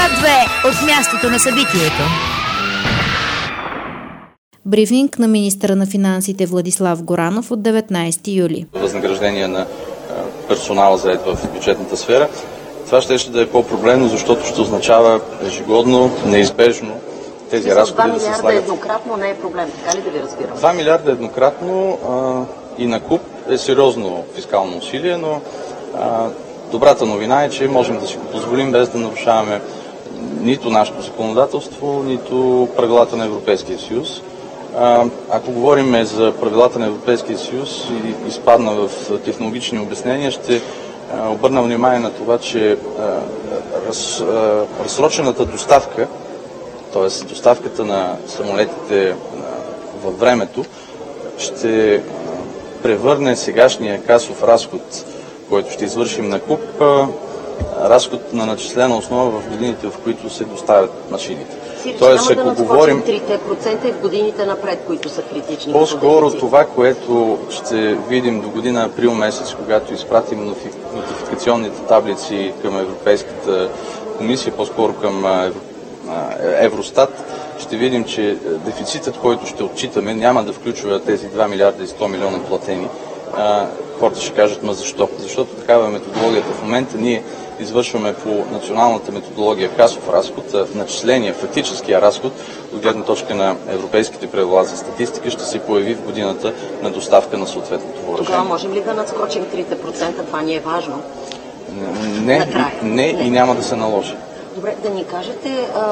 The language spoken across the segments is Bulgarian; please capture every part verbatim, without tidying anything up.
Град две от мястото на събитието. Брифинг на министъра на финансите Владислав Горанов от деветнайсети юли. Възнаграждение на персонала заед в бюджетната сфера. Това ще, ще да е по-проблемно, защото ще означава ежегодно, неизбежно тези Мисля, разходи да се слагат. два милиарда еднократно не е проблем, така ли да ви разбирам? два милиарда еднократно а, и на куп е сериозно фискално усилие, но а, добрата новина е, че можем да си го позволим без да нарушаваме нито нашето законодателство, нито правилата на Европейския съюз. А, ако говорим за правилата на Европейския съюз и изпадна в технологични обяснения, ще а, обърна внимание на това, че а, раз, а, разсрочената доставка, т.е. доставката на самолетите а, във времето, ще а, превърне сегашния касов разход, който ще извършим на куп, а, разход на начислена основа в годините, в които се доставят машините. Тоест, ако да говорим трите процента и в годините напред, които са критични. По-скоро това, което ще видим до година април месец, когато изпратим нотификационните таблици към Европейската комисия, по-скоро към Евростат, ще видим, че дефицитът, който ще отчитаме, няма да включва тези два милиарда и сто милиона платени. Хората ще кажат, ма защо? Защото такава е методологията в момента. Ние извършваме по националната методология касов разход, начисления, фактическия разход, от гледна точка на европейските правила за статистика, ще се появи в годината на доставка на съответното въоръжение. Тогава можем ли да надскочим трите процента? Това ни е важно. Не, не, не и няма да се наложи. Добре, да ни кажете, а,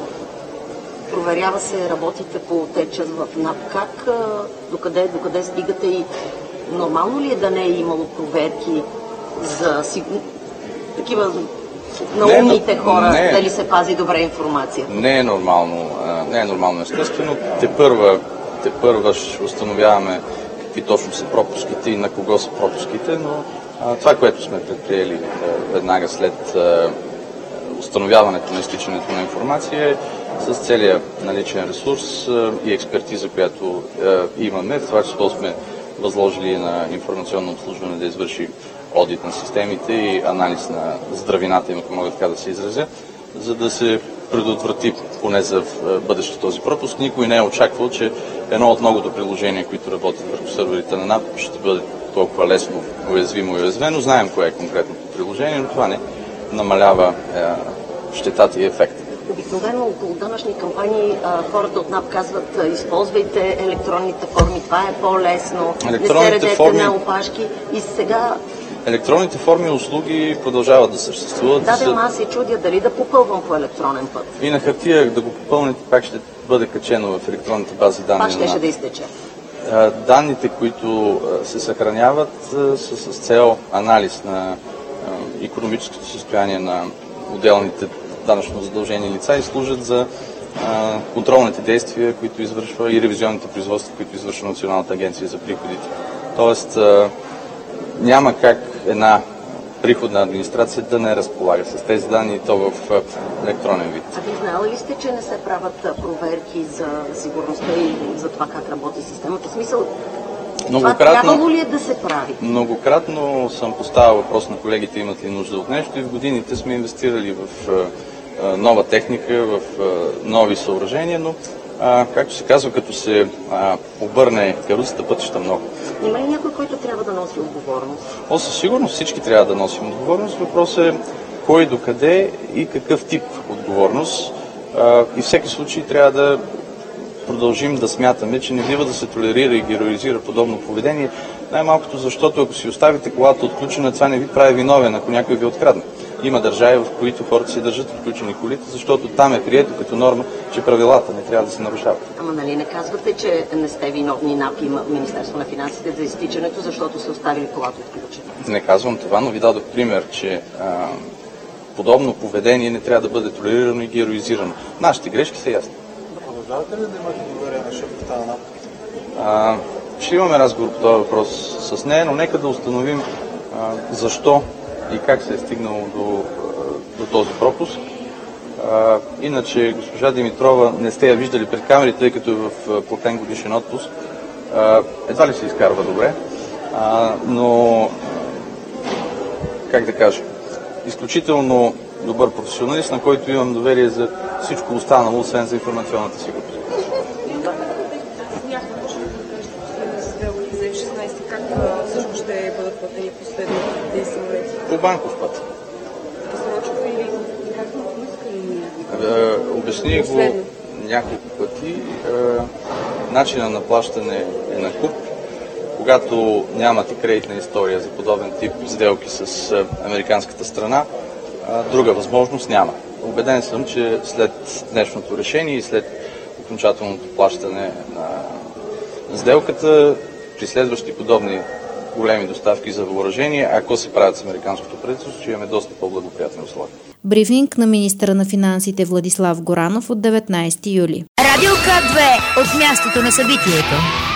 проверява се, работите по теча в НАП, как, а, докъде, докъде стигате и нормално ли е да не е имало проверки за такива наумните хора, не, дали се пази добре информация? Не е нормално, не е нормално естествено. Те първа, те първа ще установяваме какви точно са пропуските и на кого са пропуските, но а, това, което сме предприели а, веднага след а, установяването на изтичането на информация е с целия наличен ресурс а, и експертиза, която а, имаме. В това число сме възложили на информационно обслужване да извърши одит на системите и анализ на здравината им, ако мога така да се изразя, за да се предотврати поне за бъдеще този пропуск. Никой не е очаквал, че едно от многото приложения, които работят върху сървърите на НАП, ще бъде толкова лесно уязвимо и уязвено. Знаем кое е конкретното приложение, но това не намалява е, щетата и ефекта. Обикновено около данъчни кампании а, хората от НАП казват, използвайте електронните форми, това е по-лесно, не се редете форми... на опашки и сега... Електронните форми и услуги продължават да съществуват. Да, да, аз се чудя дали да попълвам по електронен път. И на хартия да го попълните, пак ще бъде качено в електронните бази данни. Пак ще, ще да изтече. Данните, които се съхраняват, са с цел анализ на икономическото състояние на отделните данъчно задължени лица и служат за контролните действия, които извършва и ревизионните производства, които извършва Националната агенция за приходите. Тоест, няма как една приходна администрация да не разполага с тези данни и то в електронен вид. А ви знали ли сте, че не се правят проверки за сигурността и за това как работи системата? В смисъл, това трябвало ли е да се прави? Многократно съм поставил въпрос на колегите, имат ли нужда от нещо и в годините сме инвестирали в нова техника, в нови съоръжения, но А, както се казва, като се а, обърне каруцата, пътища много. Има ли някой, който трябва да носи отговорност? О, със сигурност всички трябва да носим отговорност. Въпросът е кой, докъде и какъв тип отговорност. А, и в всеки случай трябва да продължим да смятаме, че не бива да се толерира и героизира подобно поведение. Най-малкото защото ако си оставите колата отключена, това не ви прави виновен, ако някой ви открадне. Има държави, в които хората си държат отключени колите, защото там е прието като норма, че правилата не трябва да се нарушават. Ама нали не казвате, че не сте виновни НАП и Министерство на финансите за изтичането, защото са оставили колата отключена? Не казвам това, но ви дадох пример, че а, подобно поведение не трябва да бъде толерирано и героизирано. Нашите грешки са ясни. Продължавате ли да имате доверие на шефата на НАП? А, ще имаме разговор по този въпрос с нея, но нека да установим а, защо и как се е стигнало до, до този пропуск. А, иначе госпожа Димитрова не сте я виждали пред камерите, тъй като е в платен годишен отпуск. А, едва ли се изкарва добре, а, но как да кажа, изключително добър професионалист, на който имам доверие за всичко останало, освен за информационната сигурност. Как също ще бъдат платени последните самолети? По банков път. Посрочва или как го поискали? Обясних го няколко пъти. Начинът на плащане е на куп. Когато нямате кредитна история за подобен тип сделки с американската страна, друга възможност няма. Убеден съм, че след днешното решение и след окончателното плащане на сделката, при следващи подобни големи доставки за въоръжение, ако се правят с американското правителство, ще имаме доста по-благоприятни условия. Брифинг на министъра на финансите Владислав Горанов от деветнайсети юли. Радио К две от мястото на събитието.